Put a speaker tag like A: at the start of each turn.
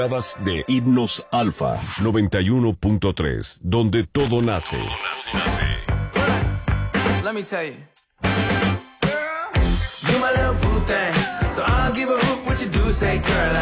A: entradas de Himnos Alfa 91.3, donde todo nace.
B: Let me tell you. You my little boo thing, so I'll give a hoot what you do say, girl.